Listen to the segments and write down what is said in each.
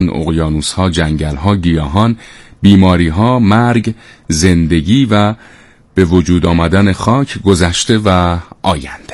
اقیانوس‌ها، جنگل‌ها، گیاهان، بیماری‌ها، مرگ، زندگی و به وجود آمدن خاک، گذشته و آینده.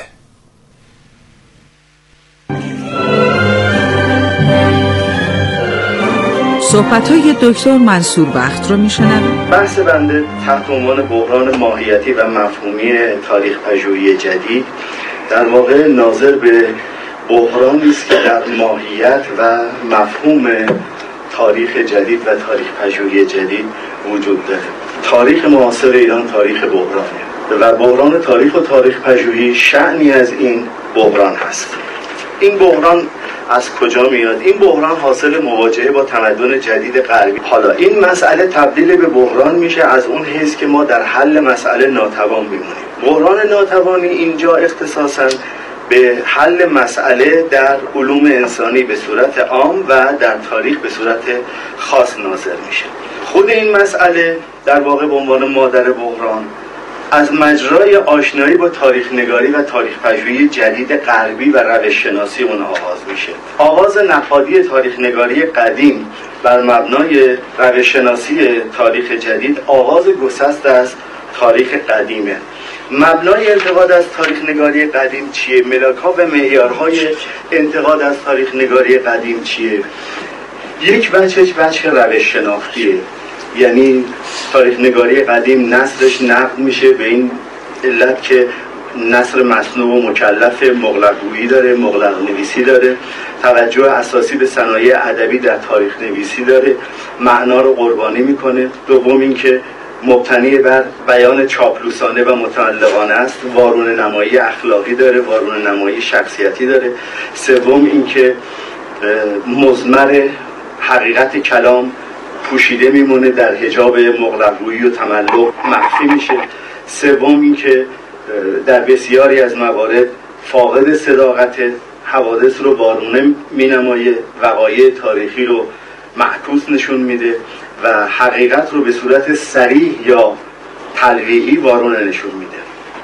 صحبت‌های دکتر منصور بخت رو میشنوید. بحث بنده تحت عنوان بحران ماهیتی و مفهومی تاریخ پژوهی جدید در واقع ناظر به بحرانی است که در ماهیت و مفهوم تاریخ جدید و تاریخ پژوهی جدید وجود داره. تاریخ معاصر ایران تاریخ بحرانه و بحران تاریخ و تاریخ پژوهی شأنی از این بحران هست. این بحران از کجا میاد؟ این بحران حاصل مواجهه با تمدن جدید غربی. حالا این مسئله تبدیل به بحران میشه از اون حیث که ما در حل مسئله ناتوان میمونیم. بحران ناتوانی اینجا اختصاصاً به حل مسئله در علوم انسانی به صورت عام و در تاریخ به صورت خاص ناظر میشه. خود این مسئله در واقع به عنوان مادر بحران از مجرای آشنایی با تاریخ نگاری و تاریخ پژوهی جدید غربی و روش شناسی اون آغاز میشه. آغاز نهادی تاریخ نگاری قدیم بر مبنای روش شناسی تاریخ جدید آغاز گسست از تاریخ قدیمه. مبنای انتقاد از تاریخ نگاری قدیم چیه؟ ملاک‌ها و معیارهای انتقاد از تاریخ نگاری قدیم چیه؟ یک وجه روش شناختیه، یعنی تاریخ نگاری قدیم نثرش نقد میشه به این علت که نثر مصنوع و مکلف، مغلق‌گویی داره، مغلق نویسی داره، توجه اساسی به صنایع ادبی در تاریخ نویسی داره، معنا رو قربانی میکنه. دوم اینکه مبتنی بر بیان چاپلوسانه و متعلقانه است، وارونه نمایی اخلاقی داره، وارونه نمایی شخصیتی داره. سوم اینکه مضمر حقیقت کلام پوشیده میمونه، در حجاب مغلق‌گویی و تملق مخفی میشه. سوم اینکه در بسیاری از موارد فاقد صداقت، حوادث رو وارونه مینمایه، وقایع تاریخی رو معکوس نشون میده و حقیقت رو به صورت صریح یا تلویحی وارونه نشون میده.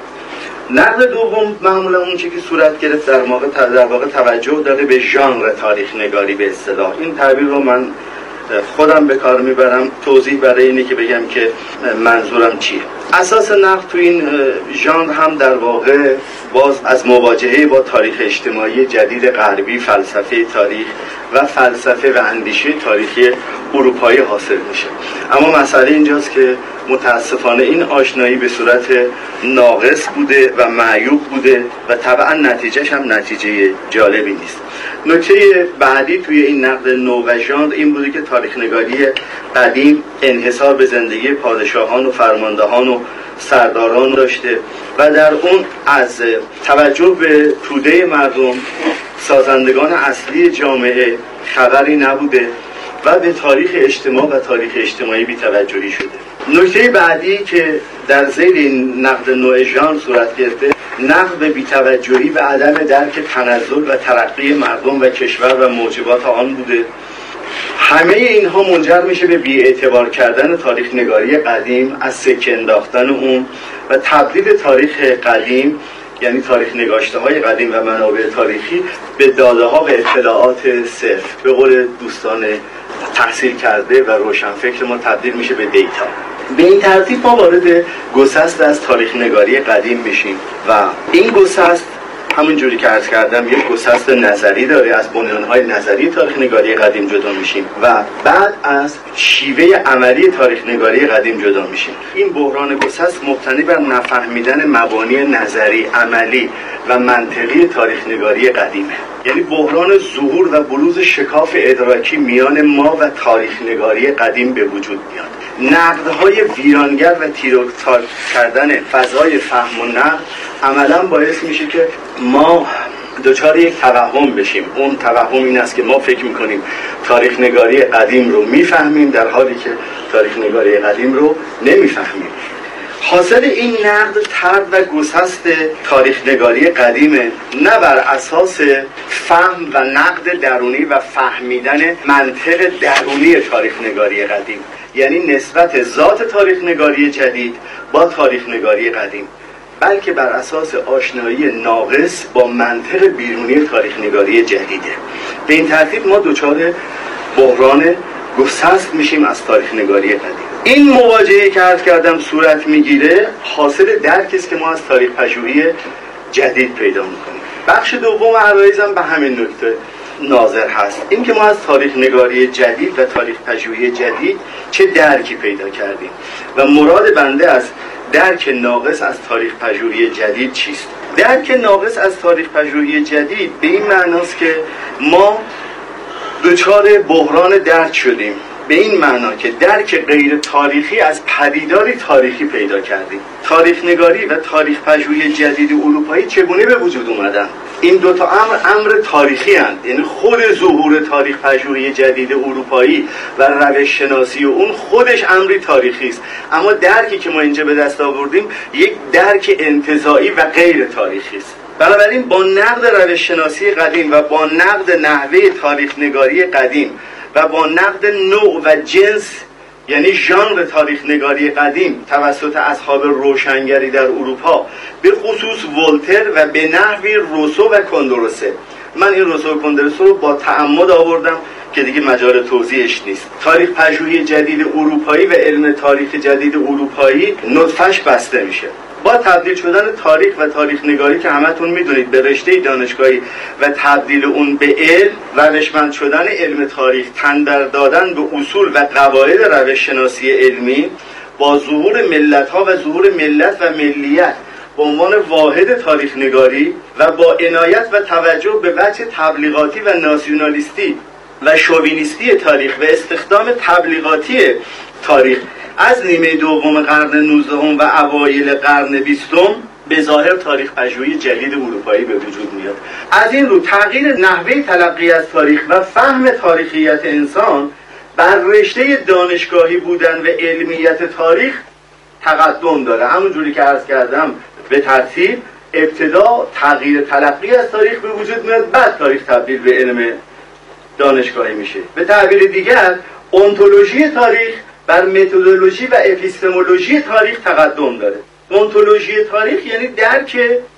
نقد دوم معمولا اون چیزی که صورت گرفت در واقع توجه داره به ژانر تاریخ نگاری به اصطلاح. این تعبیر رو من خودم به کار میبرم توضیح برای اینه که بگم که منظورم چیه. اساس نقد تو این ژانر هم در واقع باز از مواجهه با تاریخ اجتماعی جدید غربی، فلسفه تاریخ و فلسفه و اندیشه تاریخی اروپایی حاصل میشه. اما مسئله اینجاست که متاسفانه این آشنایی به صورت ناقص بوده و معیوب بوده و طبعا نتیجهش هم نتیجه جالبی نیست. نکته بعدی توی این نقد نو و ژانر این بوده که تاریخ نگاری قدیم انحصار به زندگی پادشاهان و فرماندهان و سرداران داشته و در اون از توجه به توده مردم، سازندگان اصلی جامعه خبری نبوده و به تاریخ اجتماع و تاریخ اجتماعی بی‌توجهی شده. نکته بعدی که در ذیل این نقد نوع ژانر صورت گرفته، نقد به بی‌توجهی و عدم درک تنزل و ترقی مردم و کشور و موجبات آن بوده. همه اینها منجر میشه به بی‌اعتبار کردن تاریخ نگاری قدیم، از سکه انداختن اون و تبدیل تاریخ قدیم، یعنی تاریخ نگاشته های قدیم و منابع تاریخی، به داده ها و اطلاعات صرف. به قول دوستان تحصیل کرده و روشنفکر ما تبدیل میشه به دیتا. به این ترتیب ما وارد گسست از تاریخ نگاری قدیم میشیم و این گسست همون جوری که عرض کردم یک گسست نظری داره. از بنیانهای نظری تاریخ نگاری قدیم جدا میشیم و بعد از شیوه عملی تاریخ نگاری قدیم جدا میشیم. این بحران گسست مبتنی بر نفهمیدن مبانی نظری، عملی و منطقی تاریخ نگاری قدیمه. یعنی بحران ظهور و بروز شکاف ادراکی میان ما و تاریخ نگاری قدیم به وجود میاد. نقدهای ویرانگر و تیراک کردن فضای فهم و نقد عملا باعث میشه که ما دچار یک توهم بشیم. اون توهم این است که ما فکر میکنیم تاریخ نگاری قدیم رو میفهمیم، در حالی که تاریخ نگاری قدیم رو نمیفهمیم. حاصل این نقد طرد و گسست تاریخ نگاری قدیمه، نه بر اساس فهم و نقد درونی و فهمیدن منطق درونی تاریخ نگاری قدیم، یعنی نسبت ذات تاریخ نگاری جدید با تاریخ نگاری قدیم، بلکه بر اساس آشنایی ناقص با منطق بیرونی تاریخ نگاری جدیده. به این ترتیب ما دچار بحران گسست میشیم از تاریخ نگاری قدیم. این مواجهه که عرض کردم صورت میگیره حاصل درکی است که ما از تاریخ پژوهی جدید پیدا میکنیم. بخش دوم عرایزم به همین نکته ناظر هست، این که ما از تاریخ نگاری جدید و تاریخ پژوهی جدید چه درکی پیدا کردیم و مراد بنده از درک ناقص از تاریخ پژوهی جدید چیست. درک ناقص از تاریخ پژوهی جدید به این معناست که ما دچار بحران درک شدیم، به این معنا که درک غیر تاریخی از پدیداری تاریخی پیدا کردیم. تاریخ نگاری و تاریخ پژوهی جدید اروپایی چگونه به وجود اومدن؟ این دوتا امر تاریخی هستند، یعنی خود ظهور تاریخ پژوهی جدید اروپایی و روش شناسی اون خودش امری تاریخی است، اما درکی که ما اینجا به دست آوردیم یک درک انتزاعی و غیر تاریخی است. بنابراین با نقد روش شناسی قدیم و با نقد نحوه تاریخ نگاری قدیم و با نقد نوع و جنس یعنی ژانر تاریخ نگاری قدیم توسط اصحاب روشنگری در اروپا، به خصوص ولتر و به نحوی روسو و کندروسه، من این روسو و کندروسه رو با تعمد آوردم که دیگه مجال توضیحش نیست. تاریخ پژوهی جدید اروپایی و علم تاریخ جدید اروپایی نطفه‌اش بسته میشه. با تبدیل شدن تاریخ و تاریخ نگاری که همتون میدونید به رشته دانشگاهی و تبدیل اون به علم، روشمند شدن علم تاریخ، تن در دادن به اصول و قواعد روش شناسی علمی، با ظهور ملت‌ها و ظهور ملت و ملیت به عنوان واحد تاریخ نگاری و با عنایت و توجه به وجه تبلیغاتی و ناسیونالیستی و شووینیستی تاریخ و استخدام تبلیغاتی تاریخ از نیمه دوم قرن 19 و اوایل قرن 20 به ظاهر تاریخ پژوهی جدید اروپایی به وجود میاد. از این رو تغییر نحوه تلقی از تاریخ و فهم تاریخیت انسان بر رشته دانشگاهی بودن و علمیت تاریخ تقدم داره. همون جوری که عرض کردم به ترتیب ابتدا تغییر تلقی از تاریخ به وجود میاد، بعد تاریخ تبدیل به علم دانشگاهی میشه. به تعبیر دیگر اونتولوژی تاریخ بر متدولوژی و اپیستمولوژی تاریخ تقدم داره. اونتولوژی تاریخ یعنی درک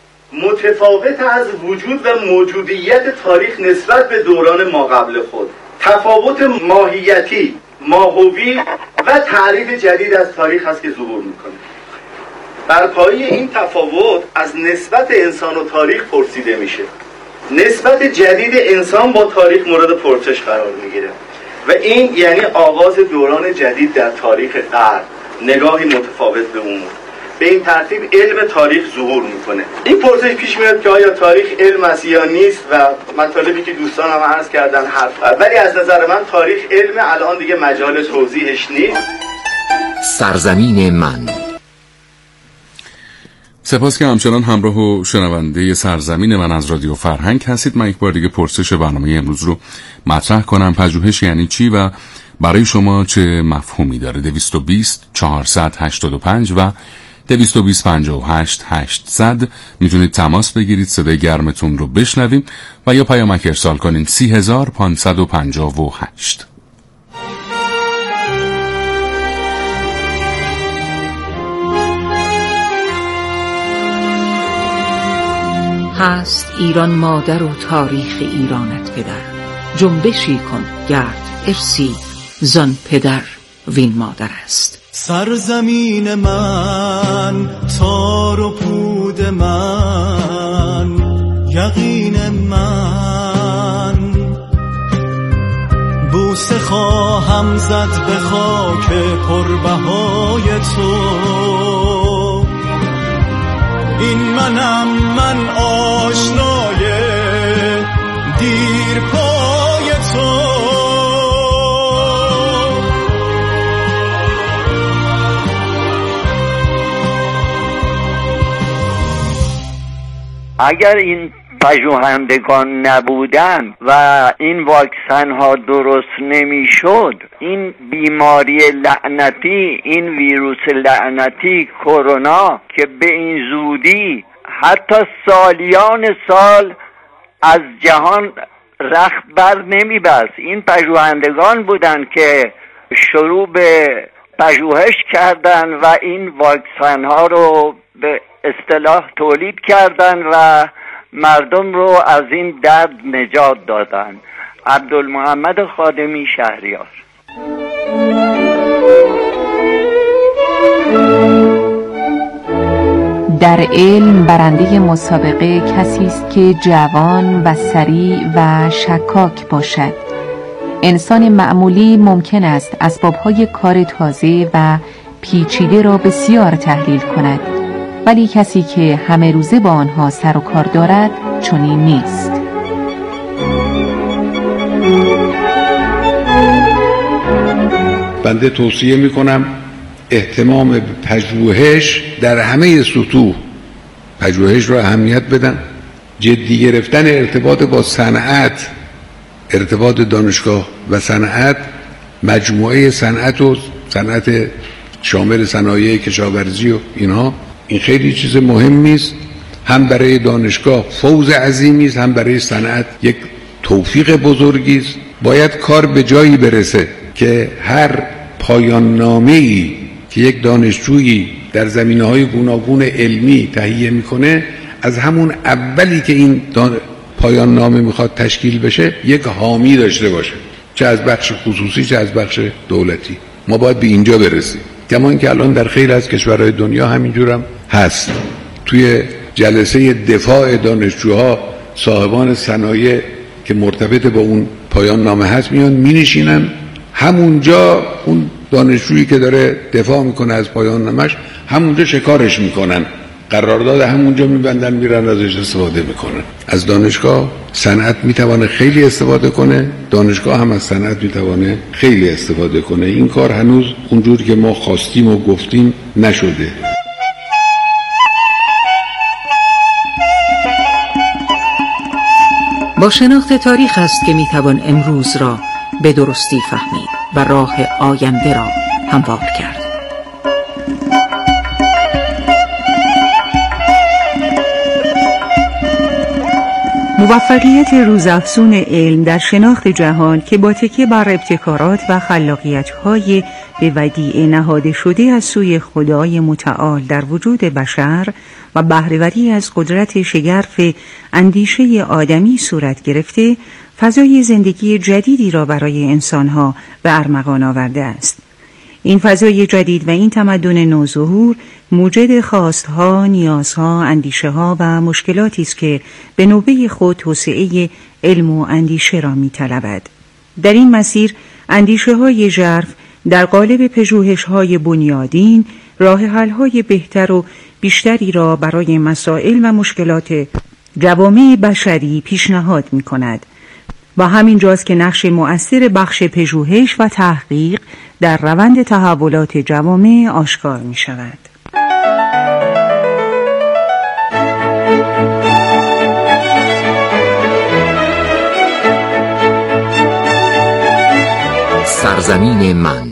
متفاوت از وجود و موجودیت تاریخ نسبت به دوران ما قبل خود، تفاوت ماهیتی، ماهوی و تعریف جدید از تاریخ هست که ظهور میکنه. بر پایه این تفاوت از نسبت انسان و تاریخ پرسیده میشه. نسبت جدید انسان با تاریخ مورد پرسش قرار میگیره و این یعنی آغاز دوران جدید در تاریخ قرن، نگاهی متفاوت به امور. به این ترتیب علم تاریخ ظهور میکنه. این پرسش پیش میاد که آیا تاریخ علم است یا نیست و مطالبی که دوستانم عرض کردن حرف، ولی از نظر من تاریخ علم، الان دیگه مجال توضیحش نیست. سرزمین من. سپاس که همچنان همراه و شنونده سرزمین من از رادیو فرهنگ هستید. من یک بار دیگه پرسش برنامه امروز رو مطرح کنم. پژوهش یعنی چی و برای شما چه مفهومی داره؟ 220 485 و 220 58 800 میتونید تماس بگیرید، صدای گرمتون رو بشنویم و یا پیامک ارسال کنین 30558. هست ایران مادر و تاریخ ایرانت پدر، جنبشی کن گرد ارسی زان پدر وین مادر است. سرزمین من، تار و پود من، یقین من، بوسه خواهم زد به خاک پربهای تو. این منم، من آشنای دیر پای تو. اگر این پژوهندگان نبودن و این واکسن ها درست نمیشد، این بیماری لعنتی، این ویروس لعنتی کرونا که به این زودی حتی سالیان سال از جهان رخت بر نمیبست، این پژوهندگان بودن که شروع به پژوهش کردن و این واکسن ها رو به اصطلاح تولید کردن و مردم رو از این درد نجات دادن. عبدالمحمد خادمی، شهریار. در علم برنده مسابقه کسی است که جوان و سریع و شکاک باشد. انسان معمولی ممکن است اسبابهای کار تازه و پیچیده را بسیار تحلیل کند، ولی کسی که همه روزه با آنها سر و کار دارد چنین نیست. بنده توصیه میکنم اهتمام به پژوهش در همه سطوح، پژوهش را اهمیت بدن. جدی گرفتن ارتباط با صنعت، ارتباط دانشگاه و صنعت، مجموعه صنعت و صنعت شامل صنایع کشاورزی و اینها، این خیلی چیز مهمی است. هم برای دانشگاه فوز عظیمی است، هم برای صنعت یک توفیق بزرگی است. باید کار به جایی برسه که هر پایان نامه‌ای که یک دانشجویی در زمینه‌های گوناگون علمی تهیه میکنه، از همون اولی که این پایان نامه میخواد تشکیل بشه یک حامی داشته باشه، چه از بخش خصوصی چه از بخش دولتی. ما باید به اینجا برسیم، کمان که الان در خیلی از کشورهای دنیا همینجورم هست. توی جلسه دفاع دانشجوها صاحبان صنایع که مرتبط با اون پایان نامه هست میان مینشینن، همونجا اون دانشجویی که داره دفاع میکنه از پایان نامش همونجا شکارش میکنن، قرارداد همونجا میبندن، میرن ازش استفاده میکنن. از دانشگاه صنعت میتوانه خیلی استفاده کنه، دانشگاه هم از صنعت میتوانه خیلی استفاده کنه. این کار هنوز اونجور که ما خواستیم و گفتیم نشده. با شناخت تاریخ است که میتوان امروز را به درستی فهمید و راه آینده را هموار کرد. موفقیت روزافزون علم در شناخت جهان که با تکیه بر ابتکارات و خلاقیت‌های به ودیعه نهاده شده از سوی خدای متعال در وجود بشر و بهره‌وری از قدرت شگرف اندیشه آدمی صورت گرفته، فضای زندگی جدیدی را برای انسانها به ارمغان آورده است. این فضای جدید و این تمدن نوظهور موجد خواستها، نیازها، اندیشه‌ها و مشکلاتی است که به نوبه خود توسعه علم و اندیشه را می‌طلبد. در این مسیر اندیشه‌های ژرف در قالب پژوهش‌های بنیادین راه حل‌های بهتر و بیشتری را برای مسائل و مشکلات جوامع بشری پیشنهاد می‌کند و همین جاست که نقش مؤثر بخش پژوهش و تحقیق در روند تحولات جوامع آشکار می شود. سرزمین من.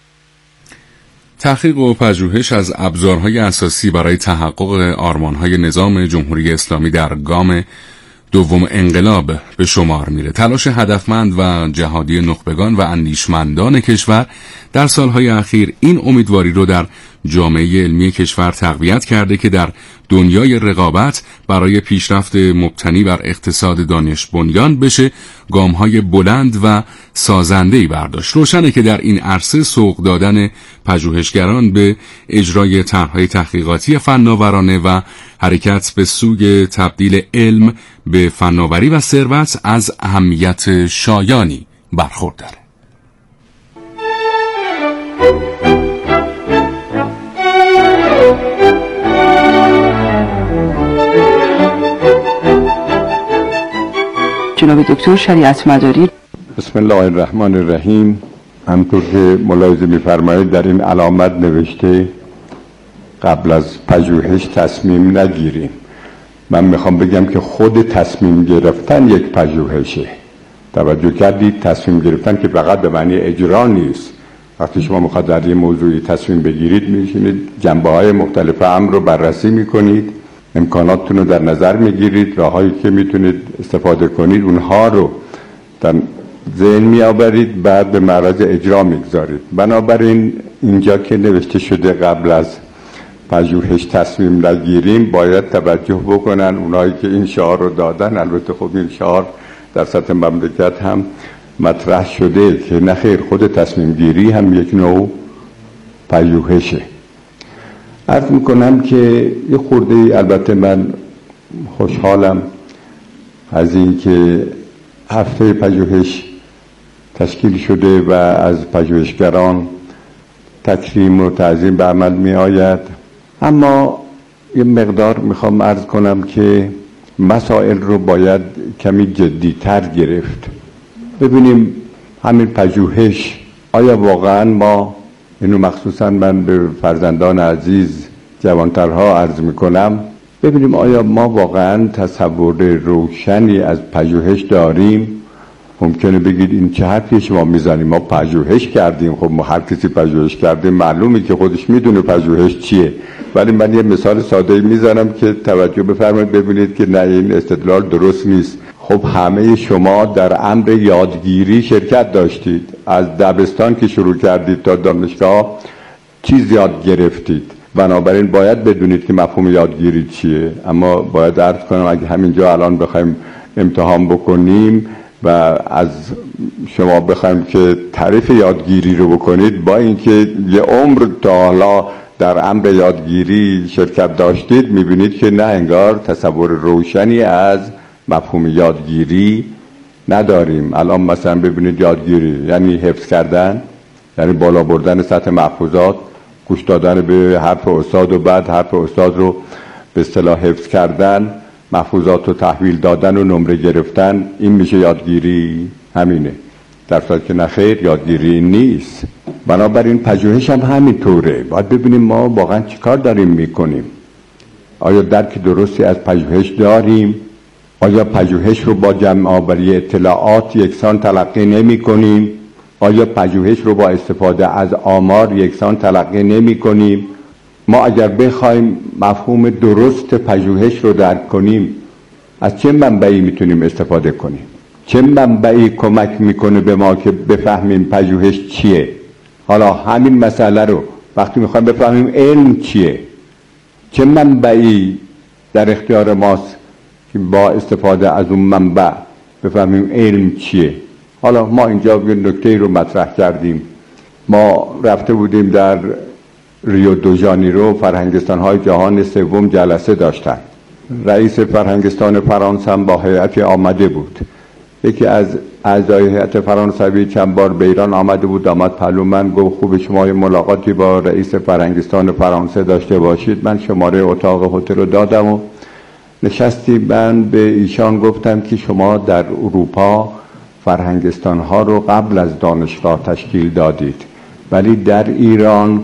تحقیق و پژوهش از ابزارهای اساسی برای تحقق آرمانهای نظام جمهوری اسلامی در گام دوم انقلاب به شمار میره. تلاش هدفمند و جهادی نخبگان و اندیشمندان کشور در سالهای اخیر این امیدواری رو در جامعه علمی کشور تقویت کرده که در دنیای رقابت برای پیشرفت مبتنی بر اقتصاد دانش بنیان بشه گام‌های بلند و سازنده‌ای برداشت. روشنه که در این عرصه سوق دادن پژوهشگران به اجرای طرح‌های تحقیقاتی فناورانه و حرکت به سوی تبدیل علم به فناوری و ثروت از اهمیت شایانی برخورداره. جناب دکتر شریعت مداری. بسم الله الرحمن الرحیم. همطور که ملاحظه می‌فرمایید در این علامت نوشته قبل از پژوهش تصمیم نگیریم. من میخوام بگم که خود تصمیم گرفتن یک پژوهشه. توجه کردید؟ تصمیم گرفتن که فقط به معنی اجرا نیست. وقتی شما میخواد در یه موضوعی تصمیم بگیرید میشینید جنبه‌های مختلف امر رو بررسی میکنید، امکاناتتون رو در نظر میگیرید، راههایی که میتونید استفاده کنید اونها رو در ذهن میآورید، بعد به معرض اجرا میگذارید. بنابراین اینجا که نوشته شده قبل از پژوهش تصمیم نگیریم، باید توجه بکنن اونایی که این شعار رو دادن. البته خب این شعار در سطح مملکت هم مطرح شده که نخیر خود تصمیم گیری هم یک نوع پژوهشه. عرض میکنم که یه خورده البته من خوشحالم از این که هفته پژوهش تشکیل شده و از پژوهشگران تکریم و تعظیم به عمل می آید، اما یه مقدار میخوام عرض کنم که مسائل رو باید کمی جدی‌تر گرفت. ببینیم همین پژوهش آیا واقعا ما، اینو مخصوصا من به فرزندان عزیز جوانترها عرض میکنم، ببینیم آیا ما واقعا تصور روشنی از پژوهش داریم. ممکنه بگید این چه حرفی شما میزنیم، ما پژوهش کردیم. خب ما هر کسی پژوهش کرده معلومه که خودش میدونه پژوهش چیه، ولی من یه مثال ساده میزنم که توجه بفرمایید ببینید که نه این استدلال درست نیست. خب همه شما در امر یادگیری شرکت داشتید، از دبستان که شروع کردید تا دانشگاه چیز یاد گرفتید، بنابراین باید بدونید که مفهوم یادگیری چیه. اما باید عرض کنم اگه همینجا الان بخوایم امتحان بکنیم و از شما بخوایم که تعریف یادگیری رو بکنید، با اینکه یه عمر تا حالا در امر یادگیری شرکت داشتید، میبینید که نه، انگار تصور روشنی از مفهوم یادگیری نداریم. الان مثلا ببینید یادگیری یعنی حفظ کردن، یعنی بالا بردن سطح محفوظات، گوش دادن به حرف استاد و بعد حرف استاد رو به اصطلاح حفظ کردن، محفوظات رو تحویل دادن و نمره گرفتن. این میشه یادگیری؟ همینه، در صورتی که نخیر، یادگیری نیست. بنابراین پژوهش هم همینطوره. باید ببینیم ما واقعا چی کار داریم میکنیم. آیا درک درستی از پژوهش داریم؟ آیا پژوهش رو با جمع آوری اطلاعات یکسان تلقی نمی کنیم؟ آیا پژوهش رو با استفاده از آمار یکسان تلقی نمی کنیم؟ ما اگر بخوایم مفهوم درست پژوهش رو درک کنیم، از چه منبعی میتونیم استفاده کنیم؟ چه منبعی کمک میکنه به ما که بفهمیم پژوهش چیه؟ حالا همین مسئله رو وقتی میخوایم بفهمیم علم چیه، چه منبعی در اختیار ماست که با استفاده از اون منبع بفهمیم علم چیه؟ حالا ما اینجا یه نکته رو مطرح کردیم. ما رفته بودیم در ریو دو ژانیرو، فرهنگستان‌های جهان سوم جلسه داشتن. رئیس فرهنگستان فرانسه هم با هیئتی آمده بود. یکی از اعضای هیئت فرانسوی چند بار به ایران آمده بود، آمد پلو من، گفت خوب شما یه ملاقاتی با رئیس فرهنگستان فرانسه داشته باشید. من شماره اتاق هتل رو دادم و نشستی. من به ایشان گفتم که شما در اروپا فرهنگستان ها رو قبل از دانشگاه تشکیل دادید، ولی در ایران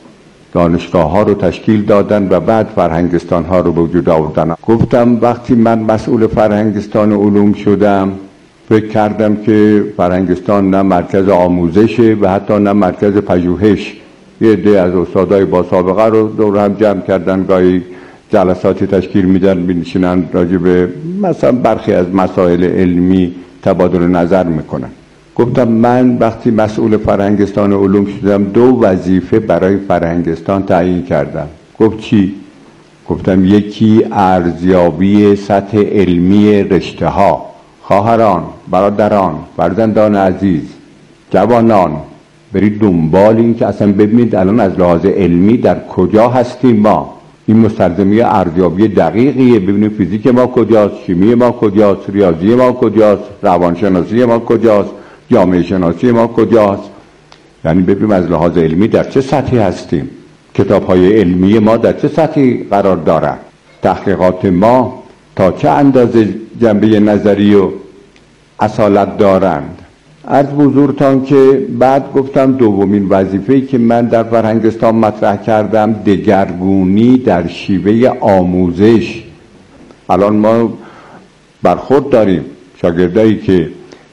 دانشگاه ها رو تشکیل دادن و بعد فرهنگستان ها رو به وجود آوردن. گفتم وقتی من مسئول فرهنگستان علوم شدم، فکر کردم که فرهنگستان نه مرکز آموزشه و حتی نه مرکز پژوهش. یه عده از استادای با سابقه رو دور هم جمع کردن، گاهی جلساتی تشکیل میدن، می‌نشینن راجع به مثلا برخی از مسائل علمی تبادل نظر میکنن. گفتم من وقتی مسئول فرهنگستان علوم شدم 2 وظیفه برای فرهنگستان تعیین کردم. گفت چی؟ گفتم یکی ارزیابی سطح علمی رشته ها. خواهران، برادران، فرزندان عزیز، جوانان، برید دنبال این که اصلا ببینید الان از لحاظ علمی در کجا هستیم ما. این مستلزمی ارزیابی دقیقیه. ببینیم فیزیک ما کجاست، شیمی ما کجاست، ریاضی ما کجاست، روانشناسی ما کجاست، جامعه شناسی ما کجاست. یعنی ببینیم از لحاظ علمی در چه سطحی هستیم، کتاب‌های علمی ما در چه سطحی قرار دارند، تحقیقات ما تا چه اندازه جنبه نظری و اصالت دارند. عرض حضورتان که بعد گفتم دومین وظیفه‌ای که من در فرهنگستان مطرح کردم دگرگونی در شیوه آموزش. الان ما برخورد داریم شاگردایی که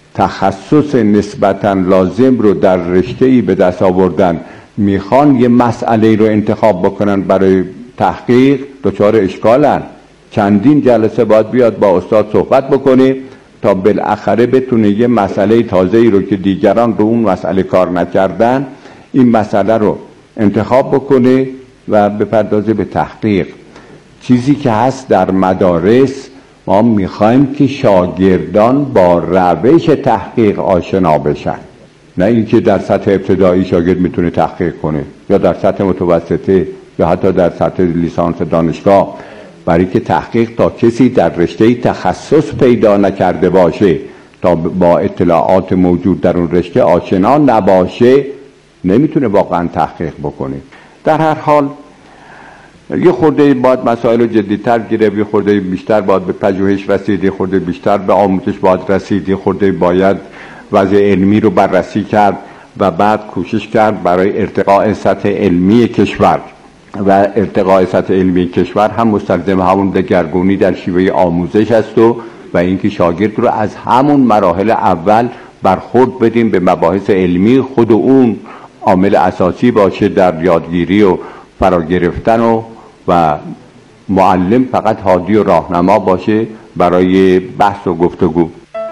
تخصص نسبتاً لازم رو در رشته‌ای به دست آوردن، میخوان یه مسئله رو انتخاب بکنن برای تحقیق، دچار اشکالن. چندین جلسه باید بیاد با استاد صحبت بکنه تا بالاخره بتونه یه مسئله تازه‌ای رو که دیگران رو اون مسئله کار نکردن، این مسئله رو انتخاب بکنه و بپردازه به تحقیق. چیزی که هست در مدارس ما میخوایم که شاگردان با روش تحقیق آشنا بشن، نه اینکه در سطح ابتدایی شاگرد میتونه تحقیق کنه یا در سطح متوسطه یا حتی در سطح لیسانس دانشگاه، برای که تحقیق تا کسی در رشته تخصص پیدا نکرده باشه، تا با اطلاعات موجود در اون رشته آشنا نباشه، نمیتونه واقعا تحقیق بکنه. در هر حال یه خورده باید مسائل رو جدی‌تر گرفت، یه خورده بیشتر باید به پژوهش رسید، یه خورده بیشتر به آموزش باید رسید، یه خورده باید وضع علمی رو بررسی کرد و بعد کوشش کرد برای ارتقاء سطح علمی کشور. و ارتقاء سطح علمی کشور هم مستلزم همون دگرگونی در شیوه آموزش است و اینکه شاگرد رو از همون مراحل اول برخورد بدیم به مباحث علمی، خود اون عامل اساسی باشه در یادگیری و فرا گرفتن و معلم فقط هادی و راهنما باشه برای بحث و گفتگو.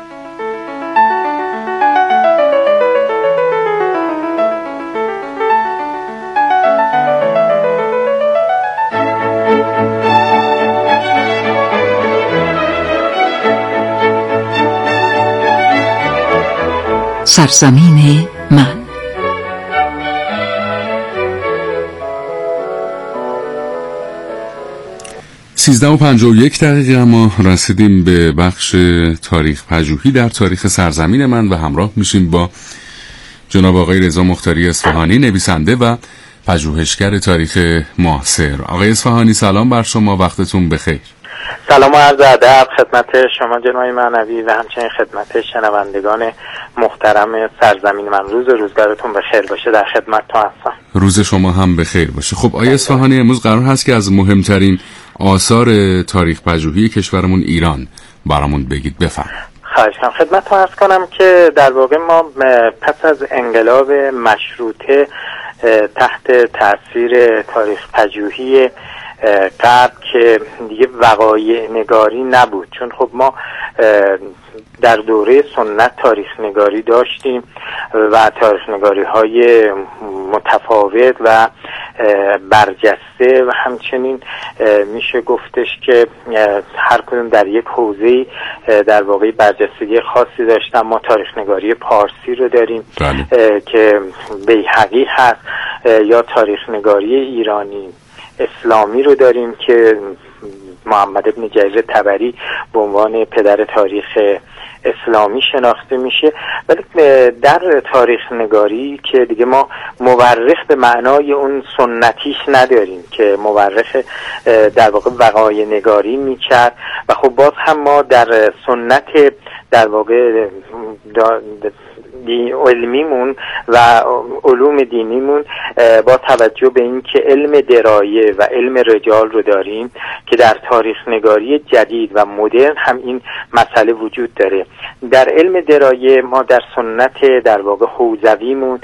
سرزمین من. سیزده و 51 دقیقه ما رسیدیم به بخش تاریخ پژوهی در تاریخ سرزمین من و همراه میشیم با جناب آقای رضا مختاری اصفهانی، نویسنده و پژوهشگر تاریخ معاصر. آقای اصفهانی سلام بر شما، وقتتون بخیر. سلام و عرض ادب خدمت شما جناب معنوی و همچنین خدمت شنوندگان محترم سرزمین من. روز و روزگارتون بخیر باشه، در خدمتتون هستم. روز شما هم بخیر باشه. خب آقای اصفهانی، امروز قرار هست که از مهمترین آثار تاریخ پژوهی کشورمون ایران برامون بگید، بفرمایید. خواهش کنم. خدمتتون عرض کنم که در واقع ما پس از انقلاب مشروطه تحت تاثیر تاریخ پژوهی قبل که دیگه وقایع نگاری نبود، چون خب ما در دوره سنت تاریخ نگاری داشتیم و تاریخ نگاری های متفاوت و برجسته و همچنین میشه گفتش که هر کدوم در یک حوزه‌ای در واقع برجستگی خاصی داشتن. ما تاریخ نگاری پارسی رو داریم که بیهقی هست، یا تاریخ نگاری ایرانی اسلامی رو داریم که محمد ابن جریر طبری به عنوان پدر تاریخ اسلامی شناخته میشه. ولی در تاریخ نگاری که دیگه ما مورخ به معنای اون سنتیش نداریم که مورخ در واقع وقایع نگاری میکرد و خب باز هم ما در سنت در واقع علمیمون و علوم دینیمون با توجه به این که علم درایه و علم رجال رو داریم که در تاریخ نگاری جدید و مدرن هم این مسئله وجود داره. در علم درایه ما در سنت در واقع حوزویمون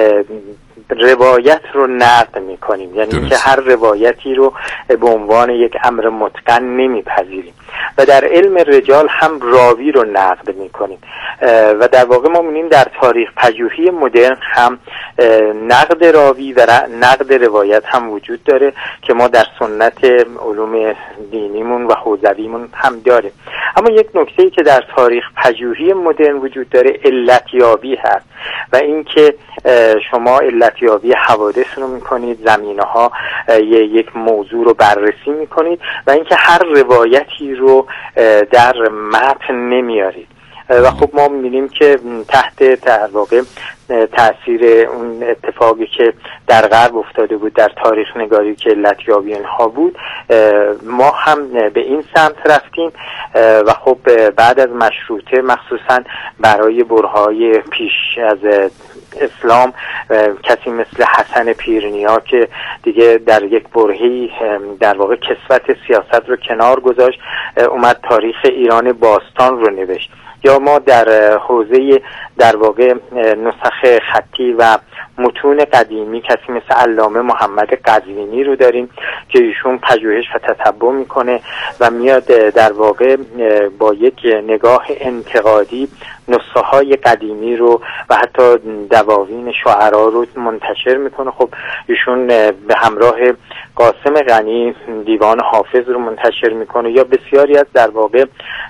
روایت رو نقد میکنیم، یعنی که هر روایتی رو به عنوان یک امر متقن نمیپذیریم و در علم رجال هم راوی رو نقد میکنیم و در واقع ما می‌بینیم در تاریخ پژوهی مدرن هم نقد راوی و نقد روایت هم وجود داره که ما در سنت علوم دینیمون و حوزویمون هم داریم. اما یک نکته‌ای که در تاریخ پژوهی مدرن وجود داره علتیابی هست و اینکه شما علتیابی حوادث رو میکنید، زمینه‌ها یک موضوع رو بررسی میکنید و اینکه هر روایتی رو در متن نمیارید و خب ما می‌بینیم که تحت در واقع تأثیر اون اتفاقی که در غرب افتاده بود در تاریخ نگاری که علتیابی اینها بود، ما هم به این سمت رفتیم و خب بعد از مشروطه مخصوصا برای برهه‌های پیش از اسلام کسی مثل حسن پیرنیا که دیگه در یک برهه‌ای در واقع کسوت سیاست رو کنار گذاشت، اومد تاریخ ایران باستان رو نوشت یا ما در حوزه در واقع نسخ خطی و متون قدیمی کسی مثل علامه محمد قزوینی رو داریم که ایشون پژوهش و تتبع میکنه و میاد در واقع با یک نگاه انتقادی نسخه های قدیمی رو و حتی دواوین شعرا رو منتشر میکنه. خب ایشون به همراه قاسم غنی دیوان حافظ رو منتشر میکنه یا بسیاری از در واقع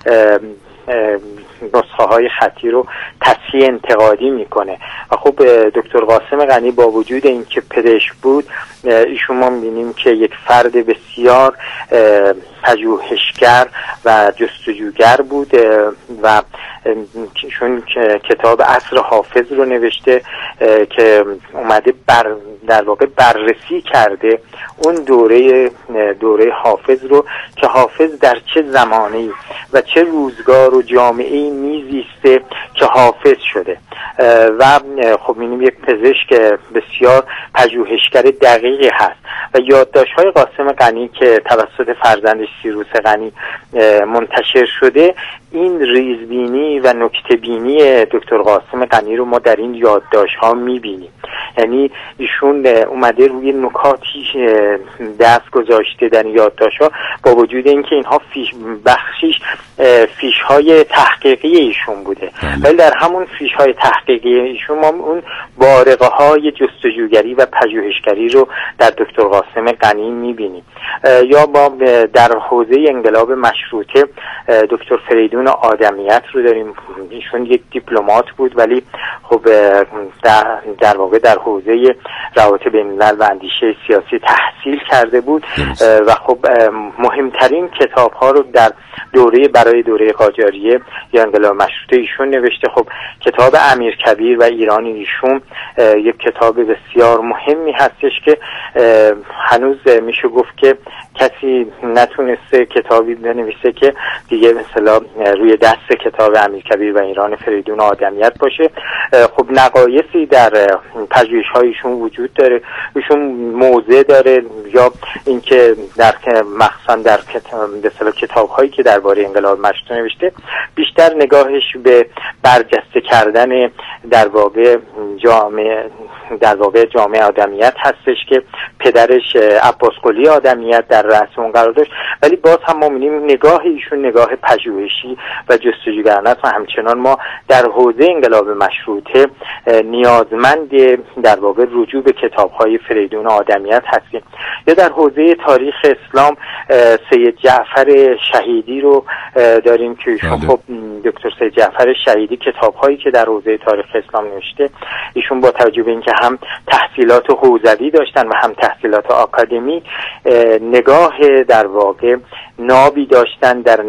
نسخه های خطی رو تصحیح انتقادی میکنه. و خب دکتر قاسم غنی با وجود اینکه پزشک بود، ایشون ما میبینیم که یک فرد بسیار پژوهشگر و جستجوگر بود و ایشون کتاب عصر حافظ رو نوشته که اومده در واقع بررسی کرده اون دوره حافظ رو که حافظ در چه زمانه‌ای و چه روزگار و جامعه‌ای میزیسته که حافظ شده. و خب می‌بینیم یک پزشک بسیار پژوهشگر دقیقی هست و یادداشت‌های قاسم غنی که توسط فرزندش سیروس غنی منتشر شده، این ریزبینی و نکته‌بینی دکتر قاسم غنی رو ما در این یادداشت‌ها می‌بینیم. یعنی ایشون اومده روی نکاتی دست گذاشته در یادداشت‌ها با وجود اینکه اینها بخشیش فیش‌های تحقیقی ایشون بوده، ولی در همون فیش‌های تحقیقی ایشون ما اون بارقه‌های جستجوگری و پژوهشگری رو در دکتر قاسم غنی می‌بینیم. یا با در حوزه انقلاب مشروطه دکتر فریدون آدمیت رو داریم. ایشون یک دیپلمات بود ولی خب در واقع در حوزه روابط بین‌الملل و اندیشه سیاسی تحصیل کرده بود و خب مهمترین کتاب‌ها رو در برای دوره قاجاریه یا انقلاب مشروطه ایشون نوشته. خب کتاب امیرکبیر و ایران ایشون یک کتاب بسیار مهمی هستش که هنوز میشه گفت که کسی نتونسته کتابی بنویسه که دیگه مثلا روی دست کتاب امیرکبیر و ایران فریدون آدمیت باشه. خب نقایصی در پژوهش‌هایشون وجود داره، ایشون موضع داره یا اینکه در مخصوصا در کتاب‌هایی که درباره انقلاب مشروطه نوشته بیشتر نگاهش به برجسته کردن در واقع جامعه آدمیت هستش که پدرش عباس قلی آدمیت در رأس اون قرار داشت، ولی باز هم ما می‌بینیم نگاه ایشون نگاه پژوهشی و جستجوگرانه است و همچنان ما در حوزه انقلاب مشروطه نیازمند در واقع رجوع به کتاب‌های فریدون آدمیت هستیم. یا در حوزه تاریخ اسلام سید جعفر شهیدی رو داریم که ایشون خب دکتر سید جعفر شهیدی کتاب‌هایی که در حوزه تاریخ اسلام نوشته، ایشون با توجه به اینکه هم تحصیلات حوزوی داشتن و هم تحصیلات آکادمی، نگاه در واقع نابی داشتن در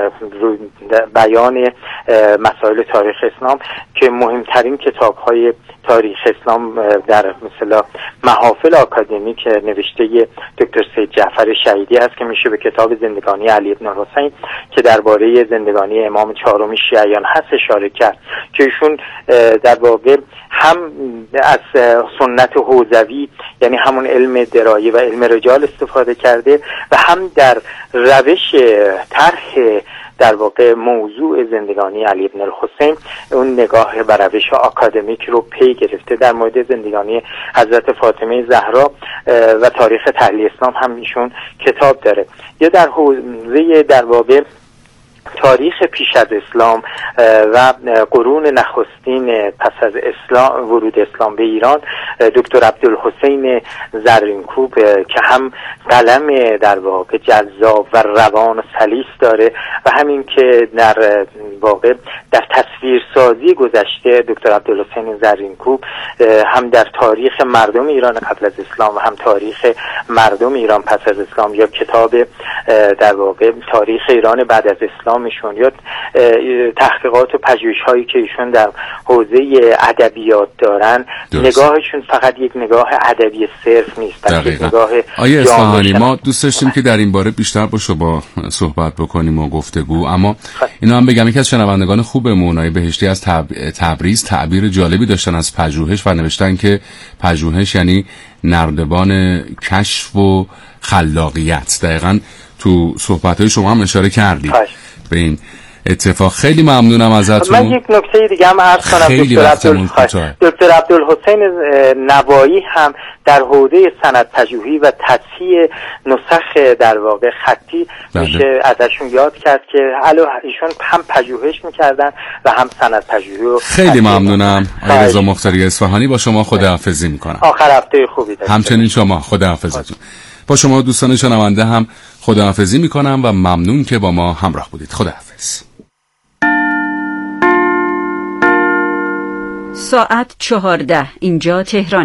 بیان مسائل تاریخ اسلام که مهمترین کتاب‌های تاریخ اسلام در مثلا محافل آکادمیک نوشته دکتر سید جعفر شهیدی هست که میشه به کتاب زندگانی علی بن الحسین که درباره زندگانی امام چهارم شیعیان هست اشاره کرد که ایشون در واقع هم از سنت حوزوی یعنی همون علم درایه و علم رجال استفاده کرده و هم در روش طرح در واقع موضوع زندگانی علی بن الحسین اون نگاه و روش آکادمیک رو پی گرفته. در مورد زندگانی حضرت فاطمه زهرا و تاریخ تحلیل اسلام هم ایشون کتاب داره. یا در حوزه در واقع تاریخ پیش از اسلام و قرون نخستین پس از اسلام ورود اسلام به ایران، دکتر عبدالحسین زرینکوب که هم قلم در واقع جذاب و روان و سلیس داره و همین که در واقع در تصویرسازی گذشته دکتر عبدالحسین زرینکوب هم در تاریخ مردم ایران قبل از اسلام و هم تاریخ مردم ایران پس از اسلام یا کتاب در واقع تاریخ ایران بعد از اسلام ایشون یا تحقیقات و پژوهش‌هایی که ایشون در حوزه ادبیات دارن، نگاهشون فقط یک نگاه ادبی صرف نیست، بلکه نگاه آیه اصفهانی. ما دوست داشتیم که در این باره بیشتر با شما صحبت بکنیم و گفتگو، اما اینا هم بگم یکی از شنوندگان خوبمون آیه بهشتی از تبریز تعبیر جالبی داشتن از پژوهش و نوشتن که پژوهش یعنی نردبان کشف و خلاقیت. دقیقاً تو صحبت‌های شما هم اشاره کردید به این اتفاق. خیلی ممنونم ازتون. من یک نکته دیگه هم عرض کنم. دکتر عبدالحسین نوایی هم در حوزه سندپژوهی و تصحیح نسخ در واقع خطی میشه ازشون یاد کرد که ایشون هم پژوهش میکردن و هم سندپژوهی. خیلی ممنونم. آقای رضا مختاری اصفهانی، با شما خداحافظی میکنم. آخر هفته خوبی داشته. همچنین شما، خداحافظتون. با شما دوستان شنونده هم خداحافظی میکنم و ممنون که با ما همراه بودید. خداحافظ. ساعت 14 اینجا تهران.